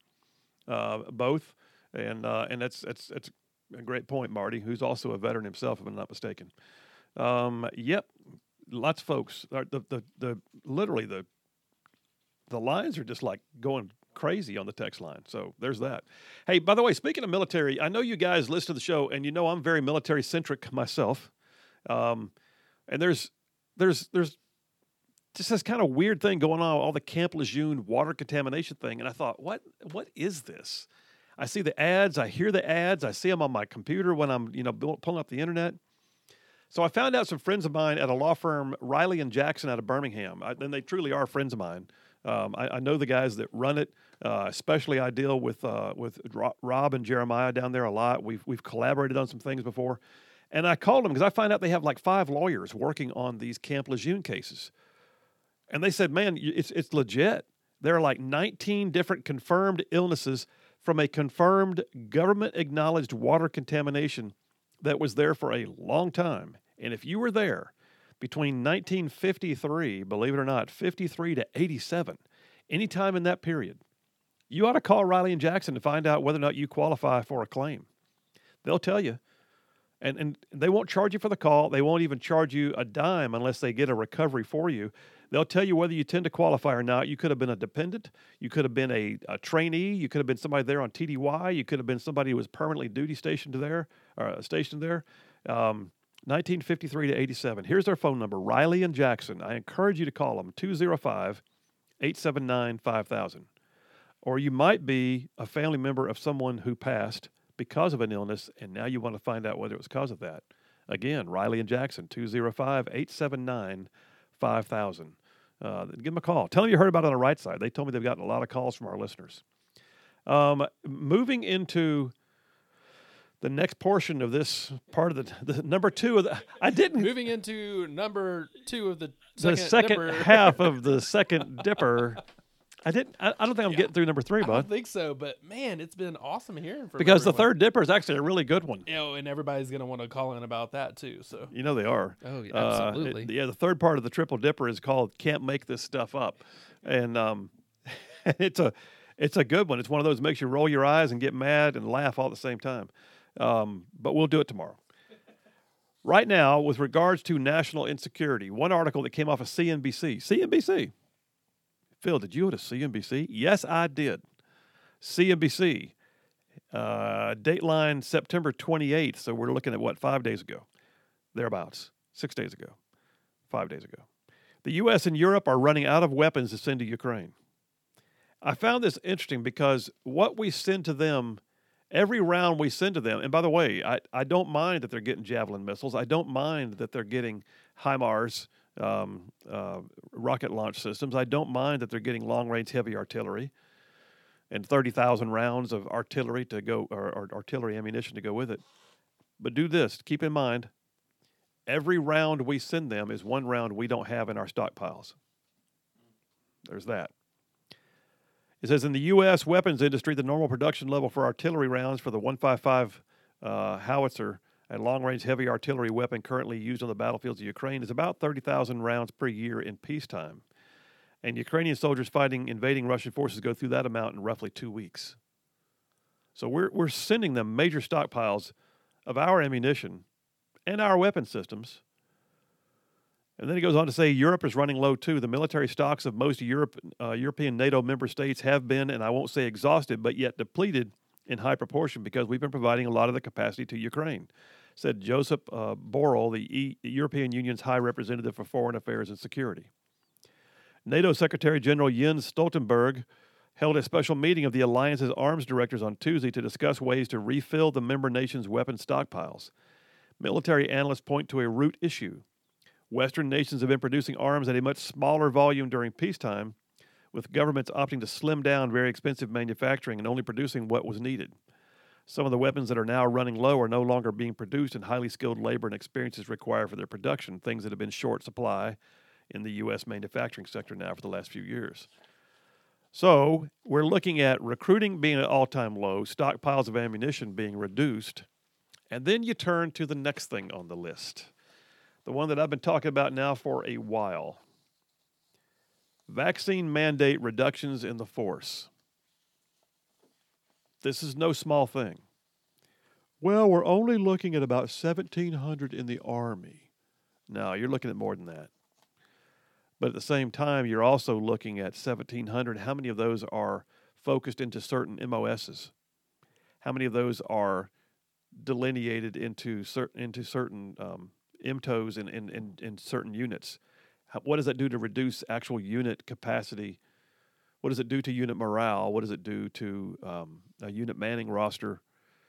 And that's a great point, Marty, who's also a veteran himself, if I'm not mistaken. Yep, lots of folks. Literally the lines are just like going crazy on the text line. So there's that. Hey, by the way, speaking of military, I know you guys listen to the show, and you know I'm very military centric myself. And there's just this kind of weird thing going on, all the Camp Lejeune water contamination thing. And I thought, what is this? I see the ads, I hear the ads, I see them on my computer when I'm, pulling up the internet. So I found out some friends of mine at a law firm, Riley and Jackson out of Birmingham. And they truly are friends of mine. I know the guys that run it. Especially I deal with Rob and Jeremiah down there a lot. We've collaborated on some things before. And I called them because I find out they have like 5 lawyers working on these Camp Lejeune cases. And they said, man, it's legit. There are like 19 different confirmed illnesses from a confirmed government-acknowledged water contamination that was there for a long time. And if you were there between 1953, believe it or not, 53 to 87, any time in that period, you ought to call Riley and Jackson to find out whether or not you qualify for a claim. They'll tell you. And they won't charge you for the call. They won't even charge you a dime unless they get a recovery for you. They'll tell you whether you tend to qualify or not. You could have been a dependent. You could have been a trainee. You could have been somebody there on TDY. You could have been somebody who was permanently stationed there. 1953 to 87. Here's their phone number, Riley and Jackson. I encourage you to call them, 205-879-5000. Or you might be a family member of someone who passed because of an illness, and now you want to find out whether it was because of that. Again, Riley and Jackson, 205-879-5000. Give them a call. Tell them you heard about it on the right side. They told me they've gotten a lot of calls from our listeners. Moving into the next portion of this part of the number 2 of the, I didn't. Moving into number 2 of the second half of the second dipper. I don't think I'm getting through number 3, bud. I don't think so, but man, it's been awesome hearing from because everyone. The third dipper is actually a really good one. And everybody's going to want to call in about that too. So they are. Oh, yeah, absolutely. The third part of the triple dipper is called "Can't Make This Stuff Up," and it's a good one. It's one of those that makes you roll your eyes and get mad and laugh all at the same time. But we'll do it tomorrow. Right now, with regards to national insecurity, one article that came off of CNBC. Phil, did you go to CNBC? Yes, I did. CNBC, Dateline September 28th. So we're looking at 5 days ago? Thereabouts. 6 days ago. 5 days ago. The U.S. and Europe are running out of weapons to send to Ukraine. I found this interesting because what we send to them, every round we send to them, and by the way, I don't mind that they're getting Javelin missiles. I don't mind that they're getting HIMARS, rocket launch systems. I don't mind that they're getting long-range heavy artillery and 30,000 rounds of artillery to go, or artillery ammunition to go with it. But do this, keep in mind, every round we send them is one round we don't have in our stockpiles. There's that. It says in the U.S. weapons industry, the normal production level for artillery rounds for the 155 howitzer and long-range heavy artillery weapon currently used on the battlefields of Ukraine is about 30,000 rounds per year in peacetime. And Ukrainian soldiers fighting invading Russian forces go through that amount in roughly 2 weeks. So we're sending them major stockpiles of our ammunition and our weapon systems. And then he goes on to say Europe is running low too. The military stocks of most European NATO member states have been, and I won't say exhausted, but yet depleted in high proportion because we've been providing a lot of the capacity to Ukraine, said Joseph Borrell, the European Union's High Representative for Foreign Affairs and Security. NATO Secretary General Jens Stoltenberg held a special meeting of the alliance's arms directors on Tuesday to discuss ways to refill the member nations' weapon stockpiles. Military analysts point to a root issue. Western nations have been producing arms at a much smaller volume during peacetime, with governments opting to slim down very expensive manufacturing and only producing what was needed. Some of the weapons that are now running low are no longer being produced, and highly skilled labor and experience is required for their production, things that have been short supply in the U.S. manufacturing sector now for the last few years. So we're looking at recruiting being at all-time low, stockpiles of ammunition being reduced, and then you turn to the next thing on the list. The one that I've been talking about now for a while. Vaccine mandate reductions in the force. This is no small thing. Well, we're only looking at about 1,700 in the Army. No, you're looking at more than that. But at the same time, you're also looking at 1,700. How many of those are focused into certain MOSs? How many of those are delineated into certain MTOs in certain units? What does that do to reduce actual unit capacity? What does it do to unit morale? What does it do to a unit manning roster?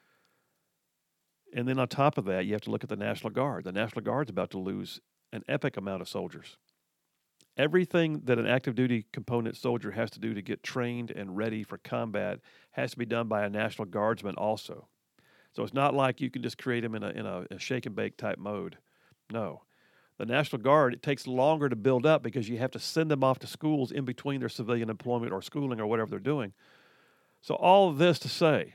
And then on top of that, you have to look at the National Guard. The National Guard's about to lose an epic amount of soldiers. Everything that an active duty component soldier has to do to get trained and ready for combat has to be done by a National Guardsman also. So it's not like you can just create them in a shake and bake type mode. No. The National Guard, it takes longer to build up because you have to send them off to schools in between their civilian employment or schooling or whatever they're doing. So all of this to say,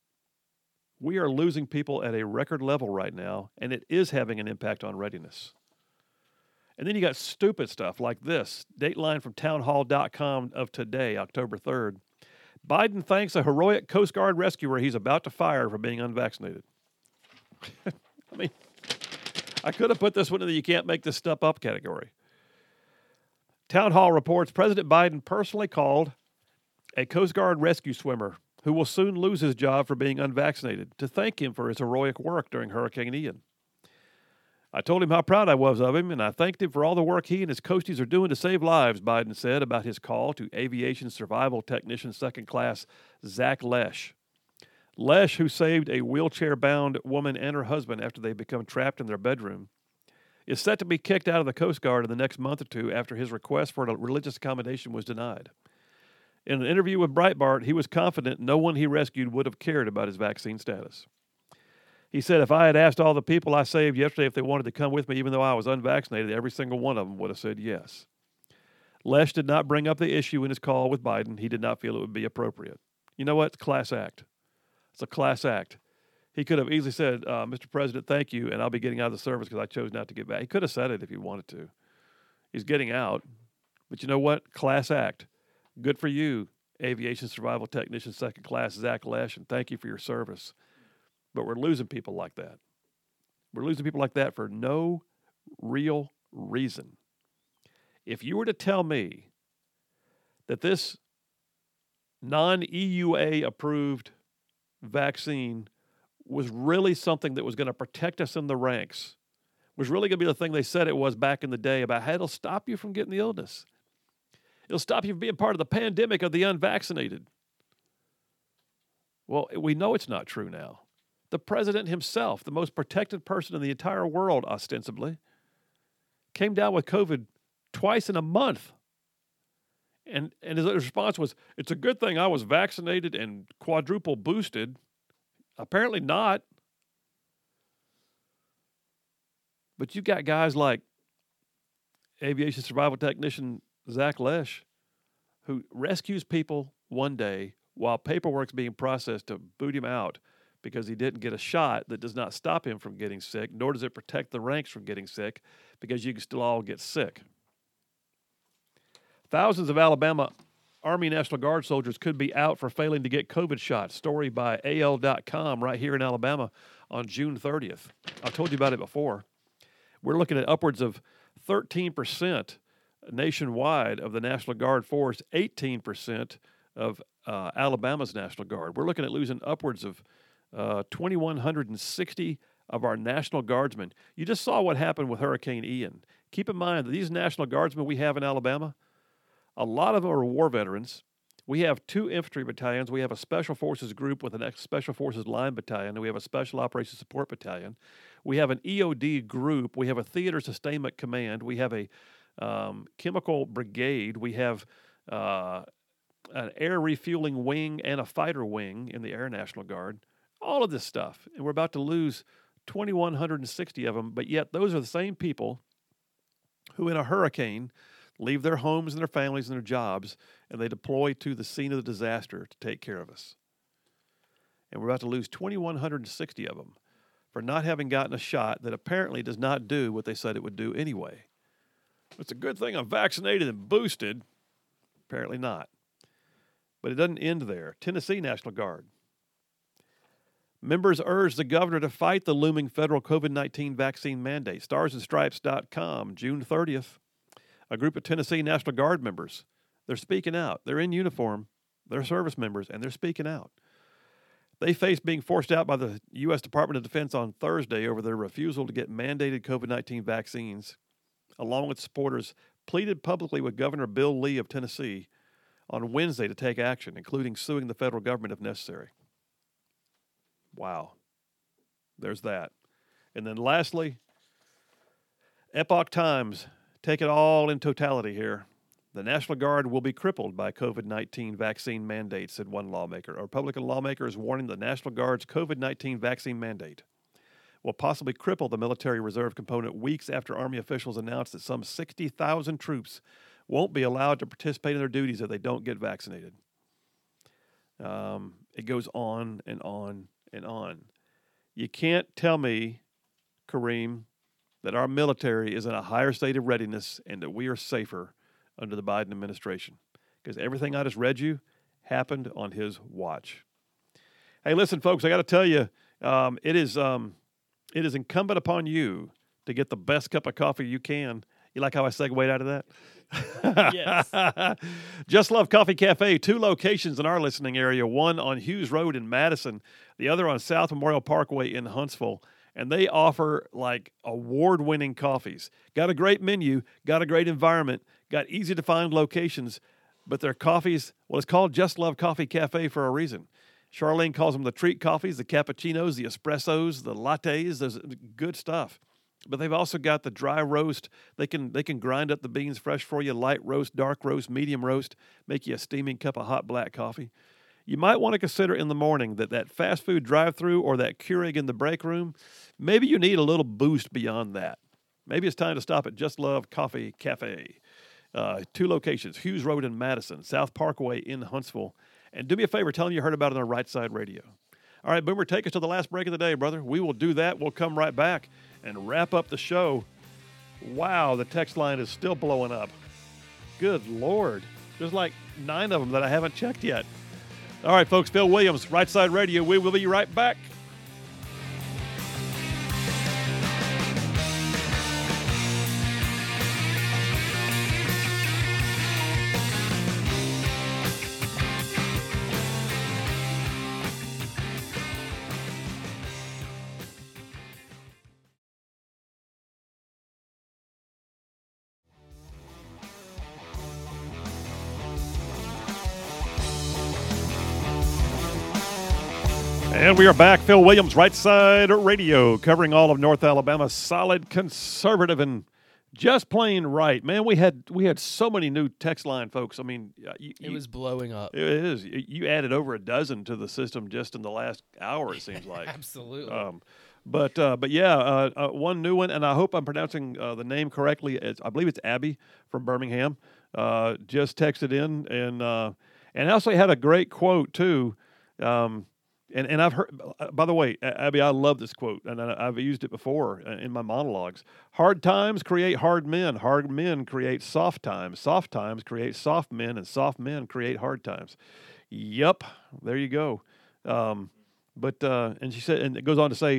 we are losing people at a record level right now, and it is having an impact on readiness. And then you got stupid stuff like this. Dateline from townhall.com of today, October 3rd. Biden thanks a heroic Coast Guard rescuer he's about to fire for being unvaccinated. I mean, I could have put this one in the you can't make this stuff up category. Town Hall reports President Biden personally called a Coast Guard rescue swimmer who will soon lose his job for being unvaccinated to thank him for his heroic work during Hurricane Ian. I told him how proud I was of him, and I thanked him for all the work he and his coasties are doing to save lives, Biden said about his call to aviation survival technician second class Zach Lesh. Lesh, who saved a wheelchair-bound woman and her husband after they become trapped in their bedroom, is set to be kicked out of the Coast Guard in the next month or two after his request for a religious accommodation was denied. In an interview with Breitbart, he was confident no one he rescued would have cared about his vaccine status. He said, if I had asked all the people I saved yesterday if they wanted to come with me, even though I was unvaccinated, every single one of them would have said yes. Lesh did not bring up the issue in his call with Biden. He did not feel it would be appropriate. You know what? It's a class act. It's a class act. He could have easily said, Mr. President, thank you, and I'll be getting out of the service because I chose not to get back. He could have said it if he wanted to. He's getting out. But you know what? Class act. Good for you, Aviation Survival Technician Second Class Zach Lesh, and thank you for your service. But we're losing people like that. We're losing people like that for no real reason. If you were to tell me that this non-EUA approved vaccine was really something that was going to protect us in the ranks, was really going to be the thing they said it was back in the day about how it'll stop you from getting the illness. It'll stop you from being part of the pandemic of the unvaccinated. Well, we know it's not true now. The president himself, the most protected person in the entire world, ostensibly, came down with COVID twice in a month. And his response was, it's a good thing I was vaccinated and quadruple boosted. Apparently not. But you've got guys like aviation survival technician Zach Lesh, who rescues people one day while paperwork's being processed to boot him out because he didn't get a shot that does not stop him from getting sick, nor does it protect the ranks from getting sick, because you can still all get sick. Thousands of Alabama Army National Guard soldiers could be out for failing to get COVID shots. Story by AL.com right here in Alabama on June 30th. I've told you about it before. We're looking at upwards of 13% nationwide of the National Guard force, 18% of Alabama's National Guard. We're looking at losing upwards of 2,160 of our National Guardsmen. You just saw what happened with Hurricane Ian. Keep in mind that these National Guardsmen we have in Alabama, a lot of them are war veterans. We have 2 infantry battalions. We have a Special Forces group with a Special Forces line battalion, and we have a Special Operations Support battalion. We have an EOD group. We have a Theater Sustainment Command. We have a chemical brigade. We have an air refueling wing and a fighter wing in the Air National Guard. All of this stuff. And we're about to lose 2,160 of them, but yet those are the same people who in a hurricane leave their homes and their families and their jobs, and they deploy to the scene of the disaster to take care of us. And we're about to lose 2,160 of them for not having gotten a shot that apparently does not do what they said it would do anyway. It's a good thing I'm vaccinated and boosted. Apparently not. But it doesn't end there. Tennessee National Guard. Members urge the governor to fight the looming federal COVID-19 vaccine mandate. StarsandStripes.com, June 30th. A group of Tennessee National Guard members, they're speaking out. They're in uniform. They're service members, and they're speaking out. They faced being forced out by the U.S. Department of Defense on Thursday over their refusal to get mandated COVID-19 vaccines. Along with supporters, pleaded publicly with Governor Bill Lee of Tennessee on Wednesday to take action, including suing the federal government if necessary. Wow. There's that. And then lastly, Epoch Times, take it all in totality here. The National Guard will be crippled by COVID-19 vaccine mandates, said one lawmaker. A Republican lawmaker is warning the National Guard's COVID-19 vaccine mandate will possibly cripple the military reserve component weeks after Army officials announced that some 60,000 troops won't be allowed to participate in their duties if they don't get vaccinated. It goes on and on and on. You can't tell me, Kareem, that our military is in a higher state of readiness and that we are safer under the Biden administration, because everything I just read you happened on his watch. Hey, listen, folks, I got to tell you, it is incumbent upon you to get the best cup of coffee you can. You like how I segued out of that? Yes. Just Love Coffee Cafe, 2 locations in our listening area, one on Hughes Road in Madison, the other on South Memorial Parkway in Huntsville. And they offer like award-winning coffees. Got a great menu, got a great environment, got easy-to-find locations, but their coffees, well, it's called Just Love Coffee Cafe for a reason. Charlene calls them the treat coffees, the cappuccinos, the espressos, the lattes. There's good stuff. But they've also got the dry roast. They can grind up the beans fresh for you, light roast, dark roast, medium roast, make you a steaming cup of hot black coffee. You might want to consider in the morning that fast food drive-thru or that Keurig in the break room, maybe you need a little boost beyond that. Maybe it's time to stop at Just Love Coffee Cafe. 2 locations, Hughes Road in Madison, South Parkway in Huntsville. And do me a favor, tell them you heard about it on Right Side Radio. All right, Boomer, take us to the last break of the day, brother. We will do that. We'll come right back and wrap up the show. Wow, the text line is still blowing up. Good Lord. There's like 9 of them that I haven't checked yet. All right, folks, Phil Williams, Right Side Radio. We will be right back. And we are back. Phil Williams, Right Side Radio, covering all of North Alabama. Solid, conservative, and just plain right. Man, we had so many new text line folks. I mean, it was blowing up. It is. You added over a dozen to the system just in the last hour, it seems like. Absolutely. But yeah, one new one, and I hope I'm pronouncing the name correctly. I believe it's Abby from Birmingham. Just texted in, and also had a great quote too. And I've heard, by the way, Abby, I love this quote, and I've used it before in my monologues. Hard times create hard men. Hard men create soft times. Soft times create soft men, and soft men create hard times. Yep, there you go. And she said, and it goes on to say,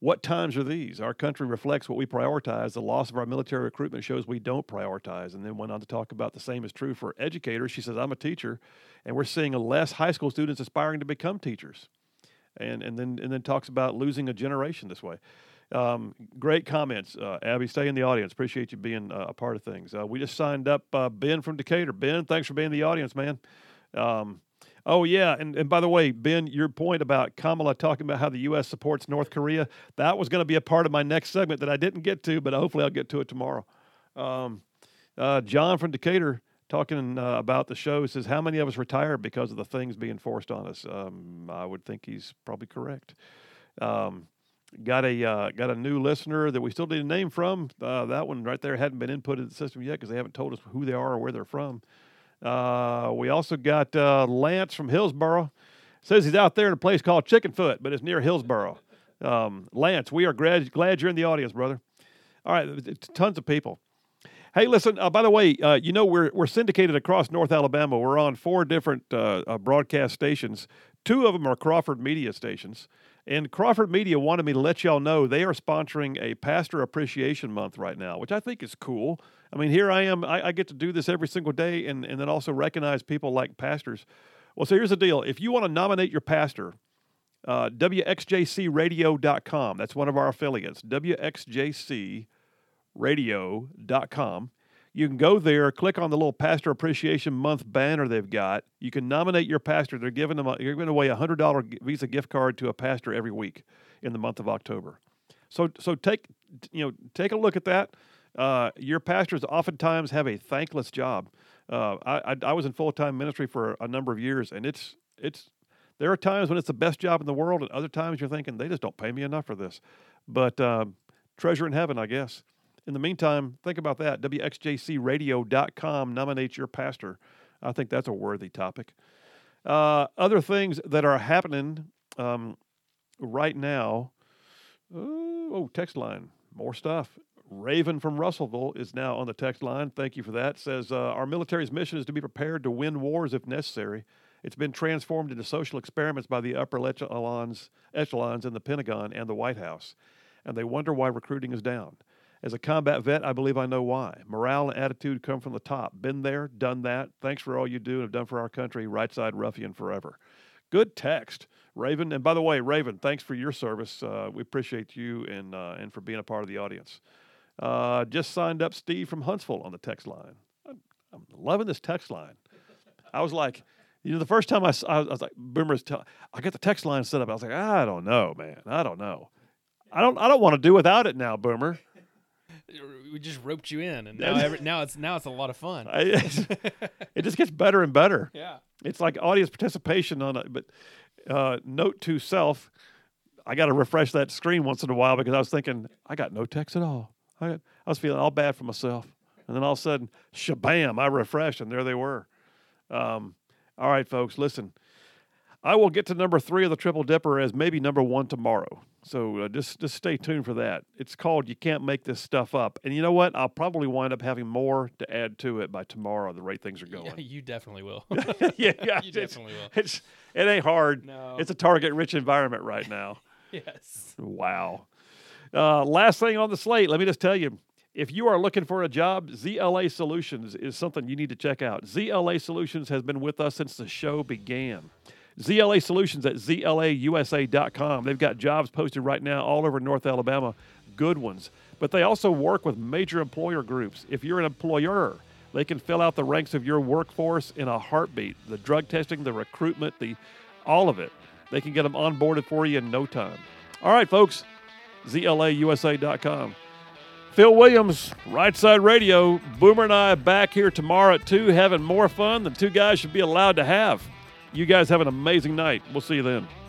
What times are these? Our country reflects what we prioritize. The loss of our military recruitment shows we don't prioritize. And then went on to talk about the same is true for educators. She says, I'm a teacher, and we're seeing less high school students aspiring to become teachers. And then talks about losing a generation this way. Great comments, Abby. Stay in the audience. Appreciate you being a part of things. We just signed up Ben from Decatur. Ben, thanks for being in the audience, man. Oh, yeah, and by the way, Ben, your point about Kamala talking about how the U.S. supports North Korea, that was going to be a part of my next segment that I didn't get to, but hopefully I'll get to it tomorrow. John from Decatur talking about the show says, how many of us retired because of the things being forced on us? I would think he's probably correct. Got a new listener that we still need a name from. That one right there hadn't been input in the system yet because they haven't told us who they are or where they're from. We also got Lance from Hillsboro. Says he's out there in a place called Chickenfoot, but it's near Hillsboro. Lance, we are glad you're in the audience, brother. All right, it's tons of people. Hey, listen, by the way, we're syndicated across North Alabama. We're on 4 different broadcast stations. 2 of them are Crawford Media stations. And Crawford Media wanted me to let y'all know they are sponsoring a Pastor Appreciation Month right now, which I think is cool. I mean, here I am. I get to do this every single day and then also recognize people like pastors. Well, so here's the deal. If you want to nominate your pastor, WXJCradio.com. That's one of our affiliates, WXJCradio.com. You can go there, click on the little Pastor Appreciation Month banner they've got. You can nominate your pastor. They're giving away a $100 Visa gift card to a pastor every week in the month of October. So take a look at that. Your pastors oftentimes have a thankless job. I was in full-time ministry for a number of years, and it's there are times when it's the best job in the world, and other times you're thinking they just don't pay me enough for this. But treasure in heaven, I guess. In the meantime, think about that. WXJCradio.com. Nominate your pastor. I think that's a worthy topic. Other things that are happening right now. Text line. More stuff. Raven from Russellville is now on the text line. Thank you for that. Says, our military's mission is to be prepared to win wars if necessary. It's been transformed into social experiments by the upper echelons in the Pentagon and the White House. And they wonder why recruiting is down. As a combat vet, I believe I know why. Morale and attitude come from the top. Been there, done that. Thanks for all you do and have done for our country. Right side ruffian forever. Good text, Raven. And by the way, Raven, thanks for your service. We appreciate you and for being a part of the audience. Just signed up Steve from Huntsville on the text line. I'm loving this text line. I was like, the first time I was like, Boomer's I got the text line set up. I was like, I don't know, man. I don't know. I don't want to do without it now, Boomer. We just roped you in, and now it's a lot of fun. It just gets better and better. Yeah, it's like audience participation on it. But note to self, I got to refresh that screen once in a while because I was thinking I got no text at all. I was feeling all bad for myself, and then all of a sudden, shabam! I refreshed, and there they were. All right, folks, listen. I will get to number 3 of the Triple Dipper as maybe number 1 tomorrow. So just stay tuned for that. It's called You Can't Make This Stuff Up. And you know what? I'll probably wind up having more to add to it by tomorrow, the rate things are going. Yeah, you definitely will. You definitely will. It ain't hard. No. It's a target-rich environment right now. Yes. Wow. Last thing on the slate, let me just tell you, if you are looking for a job, ZLA Solutions is something you need to check out. ZLA Solutions has been with us since the show began. ZLA Solutions at ZLAUSA.com. They've got jobs posted right now all over North Alabama, good ones. But they also work with major employer groups. If you're an employer, they can fill out the ranks of your workforce in a heartbeat. The drug testing, the recruitment, all of it. They can get them onboarded for you in no time. All right, folks, ZLAUSA.com. Phil Williams, Right Side Radio. Boomer and I back here tomorrow at 2 having more fun than 2 guys should be allowed to have. You guys have an amazing night. We'll see you then.